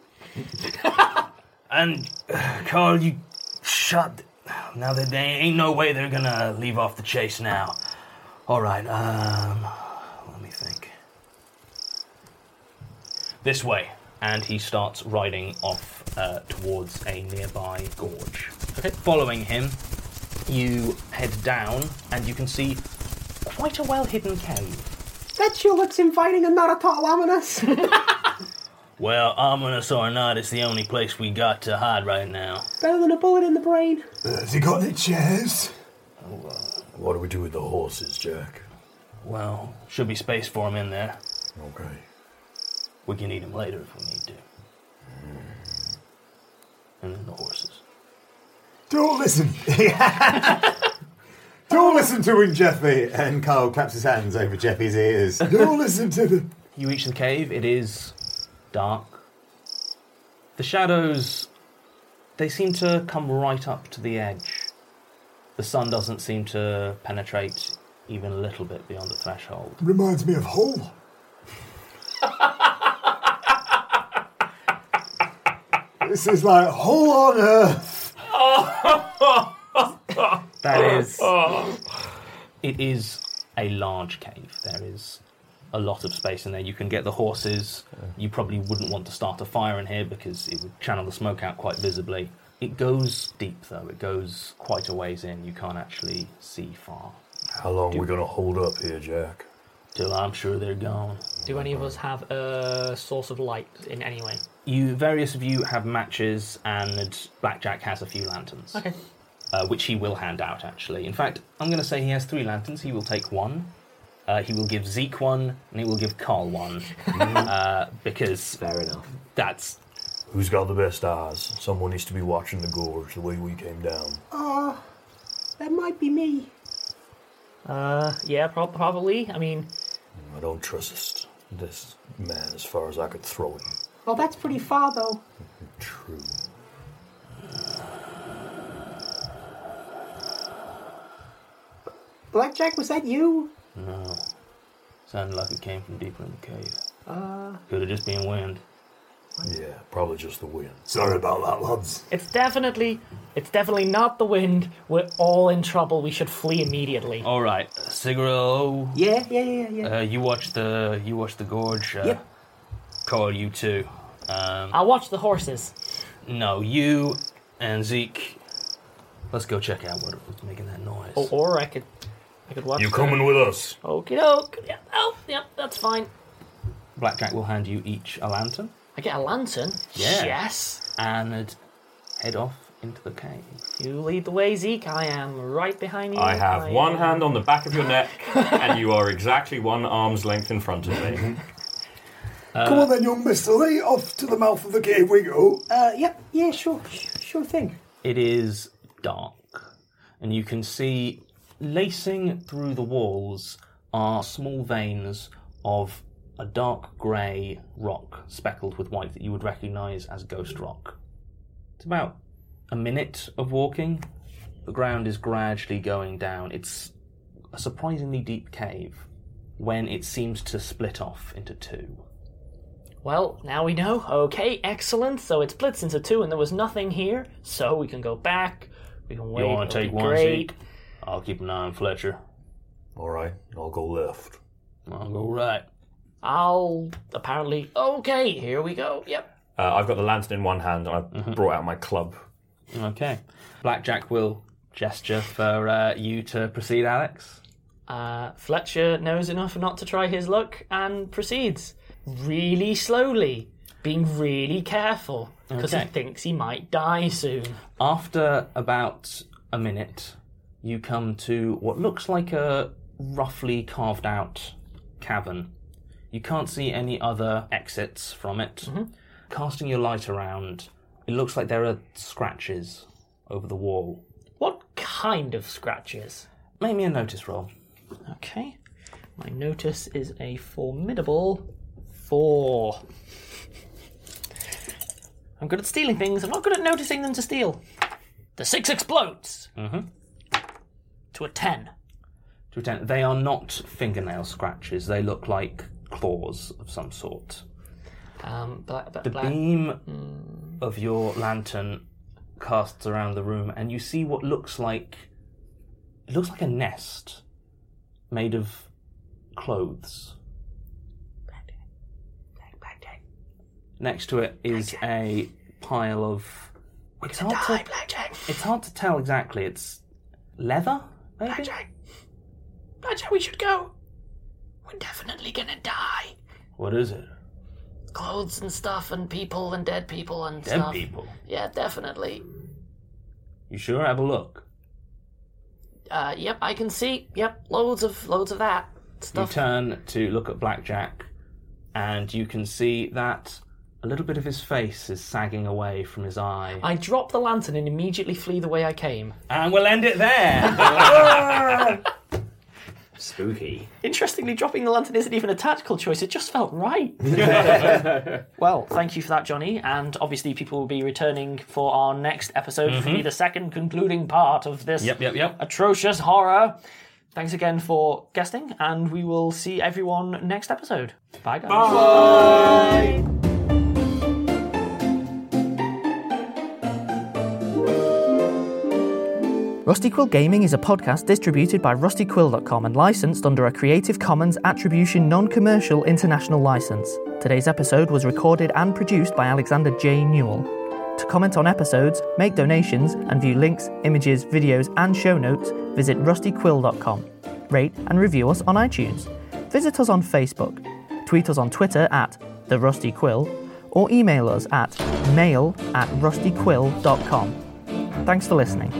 And uh, Carl, you shut. Now that they ain't no way they're gonna leave off the chase now. All right. Um, let me think. This way, and he starts riding off uh, towards a nearby gorge. Okay. Following him, you head down, and you can see quite a well-hidden cave. That sure looks inviting and not at all ominous. Well, ominous or not, it's the only place we got to hide right now. Better than a bullet in the brain. Uh, has he got any chairs? What do we do with the horses, Jack? Well, should be space for him in there. Okay. We can eat him later if we need to. And then the horses. Don't listen. Don't listen to him, Jeffy. And Carl claps his hands over Jeffy's ears. Don't listen to them. You reach the cave. It is dark. The shadows, they seem to come right up to the edge. The sun doesn't seem to penetrate even a little bit beyond the threshold. Reminds me of Hull. This is like Hull on Earth. That is... It is a large cave. There is a lot of space in there. You can get the horses. You probably wouldn't want to start a fire in here because it would channel the smoke out quite visibly. It goes deep, though. It goes quite a ways in. You can't actually see far. How long are we going to hold up here, Jack? till I'm sure they're gone. Do any of us have a source of light in any way? You, various of you have matches, and Blackjack has a few lanterns. Okay. Uh, which he will hand out, actually. In fact, I'm going to say he has three lanterns. He will take one. Uh, he will give Zeke one, and he will give Carl one. uh, because... Fair enough. That's... Who's got the best eyes? Someone needs to be watching the gorge the way we came down. Uh, that might be me. Uh, yeah, pro- probably. I mean... I don't trust this, this man as far as I could throw him. Well, that's pretty far, though. True. Blackjack, was that you? No. Sounded like it came from deeper in the cave. Uh... Could have just been wind. Yeah, probably just the wind. Sorry about that, lads. It's definitely, it's definitely not the wind. We're all in trouble. We should flee immediately. All right, Sigurll. Yeah, yeah, yeah, yeah. Uh, you watch the, you watch the gorge. Uh, Yep. Carl, you too. Um, I'll watch the horses. no, you and Zeke. Let's go check out what was making that noise. Oh, or I could, I could watch. You the- coming with us? Okie doke. Yeah, oh, yeah, that's fine. Blackjack will hand you each a lantern. I get a lantern. Yeah. Yes. And head off into the cave. You lead the way, Zeke. I am right behind you. I have I one am- hand on the back of your neck, and you are exactly one arm's length in front of me. Uh, Come on then, young Mister Lee, off to the mouth of the cave we go. Uh, yep, yeah, sure, sure thing. It is dark, and you can see lacing through the walls are small veins of a dark grey rock speckled with white that you would recognise as ghost rock. It's about a minute of walking. The ground is gradually going down. It's a surprisingly deep cave when it seems to split off into two. Well, now we know. Okay, excellent. So it splits into two, and there was nothing here. So we can go back. We can wait. You want to It'll take be one, great. Zeke? I'll keep an eye on Fletcher. All right, I'll go left. I'll go right. I'll apparently. Okay, here we go. Yep. Uh, I've got the lantern in one hand, and I've Mm-hmm. brought out my club. Okay. Blackjack will gesture for uh, you to proceed, Alex. Uh, Fletcher knows enough not to try his luck and proceeds really slowly, being really careful because Okay. he thinks he might die soon. After about a minute, you come to what looks like a roughly carved out cavern. You can't see any other exits from it. Mm-hmm. Casting your light around, it looks like there are scratches over the wall. What kind of scratches? Make me a notice roll. Okay. My notice is a formidable four. I'm good at stealing things. I'm not good at noticing them to steal. The six explodes. Mm-hmm. To a ten. To a ten. They are not fingernail scratches. They look like claws of some sort. Um, black, black, The black. beam of your lantern casts around the room, and you see what looks like it looks like a nest made of clothes. Next to it is a pile of. It's hard to. It's hard to tell exactly. It's leather, maybe. Blackjack. Blackjack, we should go. We're definitely gonna die. What is it? Clothes and stuff, and people and dead people and Dead stuff. people. Yeah, definitely. You sure? Have a look. Uh, yep, I can see. Yep, loads of loads of that stuff. You turn to look at Blackjack, and you can see that a little bit of his face is sagging away from his eye. I drop the lantern and immediately flee the way I came. And we'll end it there. Spooky. Interestingly, dropping the lantern isn't even a tactical choice. It just felt right. Well, thank you for that, Johnny. And obviously, people will be returning for our next episode, Mhm. for me, the second concluding part of this Yep, yep, yep. atrocious horror. Thanks again for guesting, and we will see everyone next episode. Bye, guys. Bye. Rusty Quill Gaming is a podcast distributed by rusty quill dot com and licensed under a Creative Commons Attribution Non-Commercial International License. Today's episode was recorded and produced by Alexander J. Newell. To comment on episodes, make donations, and view links, images, videos, and show notes, visit rusty quill dot com. Rate and review us on iTunes. visit us on Facebook, tweet us on Twitter at The Rusty Quill, or email us at mail at rustyquill dot com. Thanks for listening.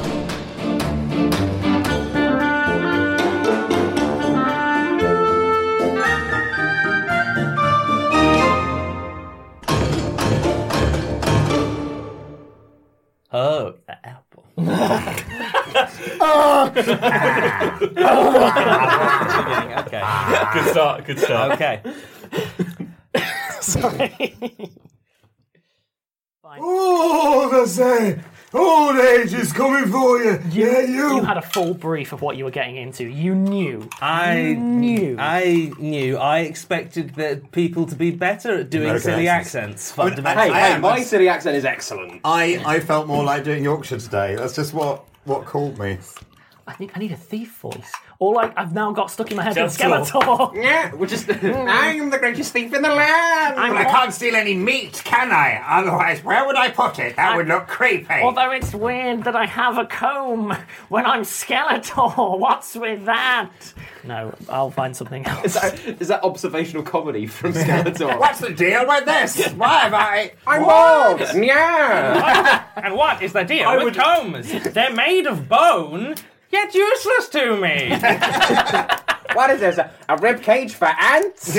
Oh, the apple. Okay. Good start, good start. Okay. Sorry. Oh, they say, old age is coming for you. Yeah, you. You had a full brief of what you were getting into. You knew. I You knew. I knew. I expected that people to be better at doing American silly accents. accents. I mean, Fundamentally. Hey, hey, my silly accent is excellent. I, I felt more like doing Yorkshire today. That's just what, what called me. I need, I need a thief voice. Or like I've now got stuck in my head in Skeletor. Skeletor. Yeah, we're just. I'm the greatest thief in the land. I'm I can't steal any meat, can I? Otherwise, where would I put it? That would look creepy. Although it's weird that I have a comb when I'm Skeletor. What's with that? No, I'll find something else. Is that, is that observational comedy from Skeletor? What's the deal with this? Why have I... I'm bald. Yeah. And what is the deal I with would- combs? They're made of bone, yet useless to me. What is this? A, a rib cage for ants?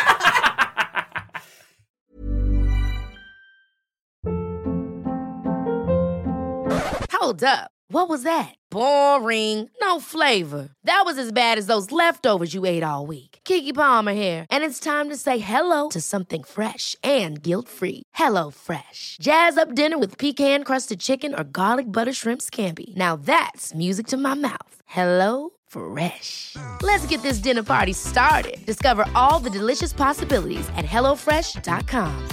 Hold up. What was that? Boring. No flavor. That was as bad as those leftovers you ate all week. Keke Palmer here, and it's time to say hello to something fresh and guilt-free. Hello Fresh. Jazz up dinner with pecan-crusted chicken or garlic butter shrimp scampi. Now that's music to my mouth. Hello Fresh. Let's get this dinner party started. Discover all the delicious possibilities at hello fresh dot com.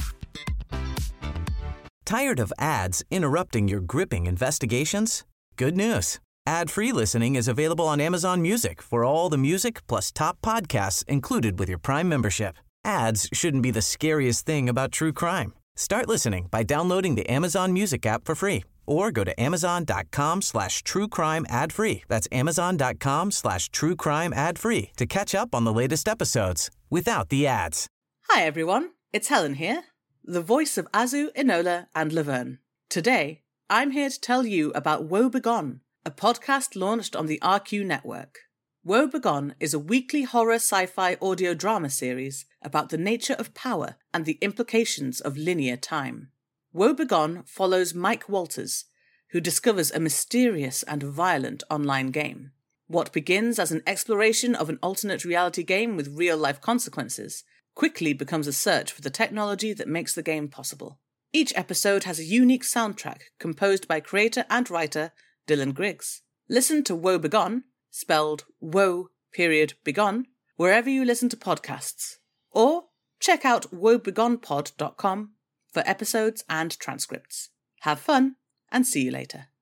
Tired of ads interrupting your gripping investigations? Good news. Ad-free listening is available on Amazon Music for all the music plus top podcasts included with your Prime membership. Ads shouldn't be the scariest thing about true crime. Start listening by downloading the Amazon Music app for free or go to amazon.com slash true crime ad free. That's amazon.com slash true crime ad free to catch up on the latest episodes without the ads. Hi everyone, it's Helen here, the voice of Azu, Enola and Laverne. Today, I'm here to tell you about Woe Begone, a podcast launched on the R Q network. Woe Begone is a weekly horror sci-fi audio drama series about the nature of power and the implications of linear time. Woe Begone follows Mike Walters, who discovers a mysterious and violent online game. What begins as an exploration of an alternate reality game with real-life consequences quickly becomes a search for the technology that makes the game possible. Each episode has a unique soundtrack composed by creator and writer Dylan Griggs. Listen to Woe Begone, spelled Woe period Begone, wherever you listen to podcasts. Or check out woe begone pod dot com for episodes and transcripts. Have fun and see you later.